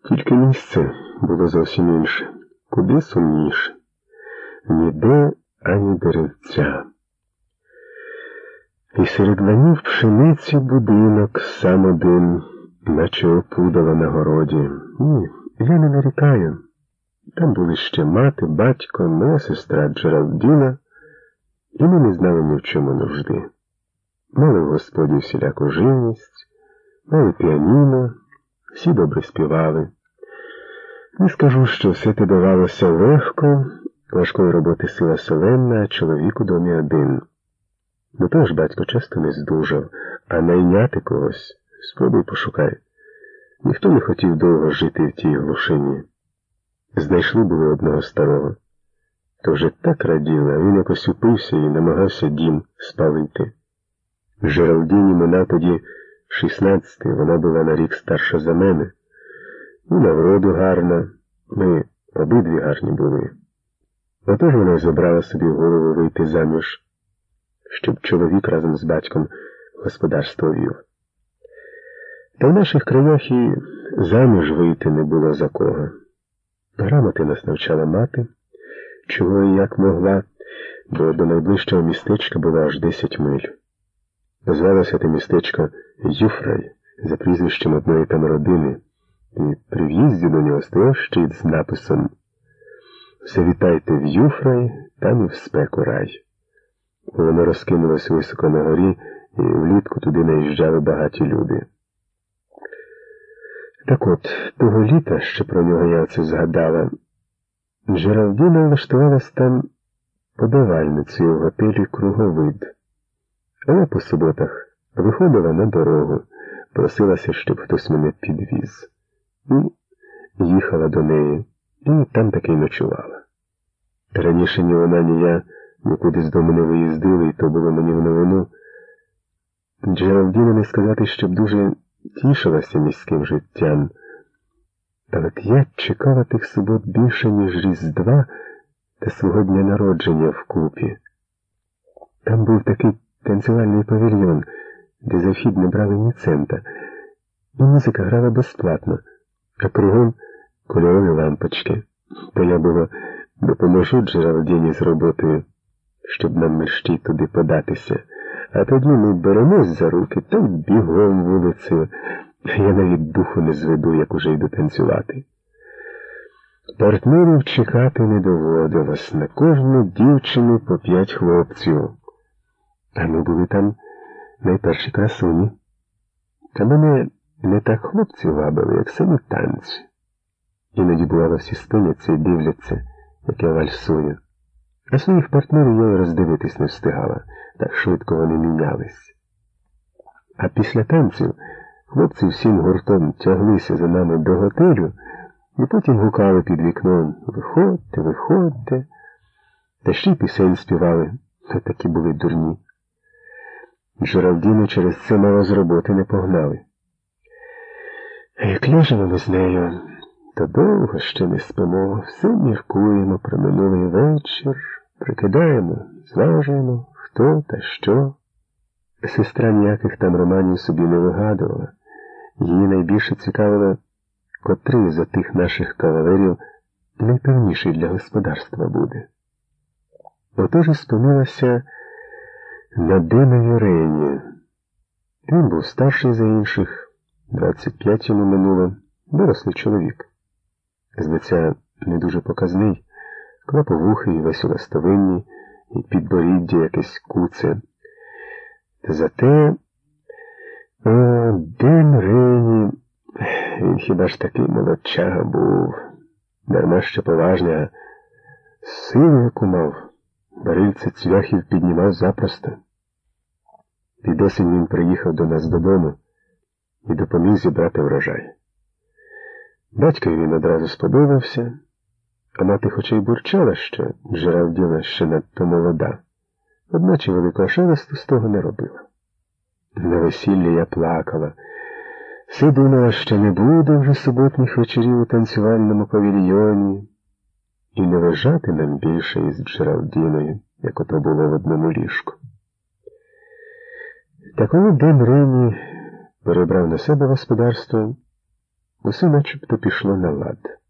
Тільки місце було зовсім інше, куди сумніше. Ніде ані деревця. І серед ланів пшениці будинок сам один, наче опудало на городі. Ні, я не нарікаю. Там були ще мати, батько, моя сестра Джеральдіна, і ми не знали ні в чому нужди. Мали в господі всіляку живність, мали піаніно, всі добре співали. Не скажу, що все те давалося легко, важкої роботи сила соленна, а чоловік у домі один. До того ж батько часто не здужав, а найняти когось спробуй пошукай. Ніхто не хотів довго жити в тій глушині. Знайшли були одного старого. То вже так раділи, а він якось упився і намагався дім спалити. Жералдіні минав тоді 16, вона була на рік старша за мене. І на вроду гарна, ми обидві гарні були. Отож вона забрала собі в голову вийти заміж, щоб чоловік разом з батьком господарство вів. Та в наших краях і заміж вийти не було за кого. Грамоти нас навчала мати, чого і як могла, бо до найближчого містечка було аж 10 миль. Звалося те містечко Юфрай, за прізвищем одної там родини, і при в'їзді до нього стояв щит з написом «Завітайте в Юфрай, там і в спеку рай». Воно розкинулося високо на горі, і влітку туди наїжджали багаті люди. Так от, того літа, що про нього я оце згадала, Джеральдіна влаштувалась там подавальницею в готелі «Круговид». Але по суботах виходила на дорогу, просилася, щоб хтось мене підвіз. І їхала до неї, і там таки й ночувала. Раніше ні вона, ні я нікуди з дому не виїздили, і то було мені в новину. Джеральдіна не сказати, щоб дуже тішилася міським життям. Та от я чекала тих субот більше, ніж Різдва та свого дня народження вкупі. Там був такий танцювальний павільйон, де за вхід не брали ні цента, і музика грала безплатно, а кругом кольорові лампочки. То я було допоможу Джеральдіні з роботою, щоб нам мерщій туди податися. А тоді ми беремось за руки та й бігом вулицею. Я навіть духу не зведу, як уже йду танцювати. Партнерів чекати не доводилось. На кожну дівчину по 5 хлопців. А ми були там найперші красуні. Та мене не так хлопці вабили, як самі танці. Іноді, бувало, всі спиняться і дивляться, як я вальсую. А своїх партнерів я й роздивитись не встигала, так швидко вони мінялись. А після танців хлопці всім гуртом тяглися за нами до готелю і потім гукали під вікном «Виходьте, виходьте». Та ще й пісень співали, то такі були дурні. Джеральдіну через це мало з роботи не погнали. А як ляжемо ми з нею, то довго ще не спимо, все міркуємо про минулий вечір, прикидаємо, зважуємо, хто та що. Сестра ніяких там романів собі не вигадувала. Її найбільше цікавило, котрий з отих наших кавалерів найпевніший для господарства буде. Отож і спомнилася на Денові Рені. Він був старший за інших, 25 йому минуло, дорослий чоловік. З лиця не дуже показний, клаповухий, весь у ластовинні, і підборіддя якесь куце. Та зате, Ден Рені, він хіба ж такий молодчага був, дарма що поважний, а силу яку мав, барильце цвяхів піднімав запросто. Під осінь він приїхав до нас додому і допоміг зібрати врожай. Батькові він одразу сподобався, а мати хоча й бурчала, що Джеральдіна ще надто молода, одначе великого шелесту з того не робила. На весіллі я плакала. Все думала, що не буде вже суботніх вечорів у танцювальному павільйоні, і не лежати нам більше із Джеральдіною, як ото було в одному ліжку. Та коли Ден Рені перебрав на себе господарство, Усе начебто пішло на лад.